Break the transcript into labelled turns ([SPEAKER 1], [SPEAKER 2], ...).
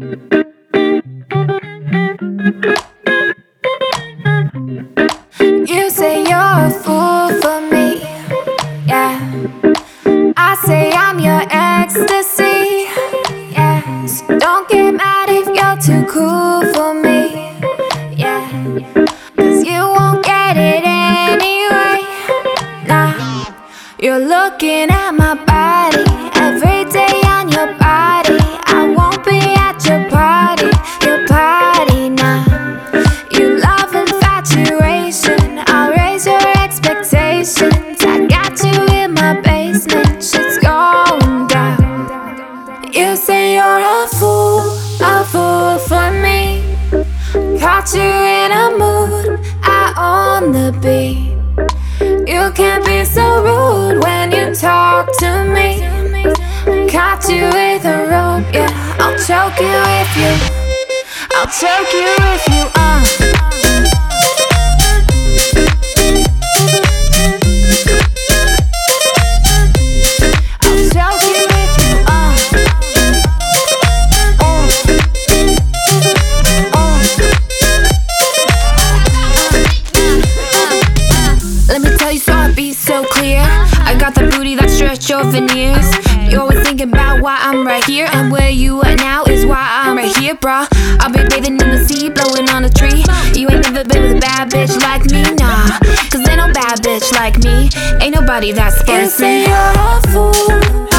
[SPEAKER 1] You say you're a fool for me, yeah. I say I'm your ecstasy, yeah. So don't get mad if you're too cool for me, yeah. 'Cause you won't get it anyway, nah. You're looking at my body every day on your body. I won't be at your party now. You love infatuation, I'll raise your expectations. I got you in my basement, shit's going down. You say you're a fool for me. Caught you in a mood, I own the beat. You can't be so rude when you talk to me. Caught you with a rope, yeah. I'll choke you if you Let me tell you so I be so clear. I got the booty that stretch your veneers. You're always thinking about why I'm right here, and where you at now is why I'm right here, bruh. I'll be bathing in the sea, blowing on a tree. You ain't never been with a bad bitch like me, nah. 'Cause ain't no bad bitch like me. Ain't nobody that's You say you're a fool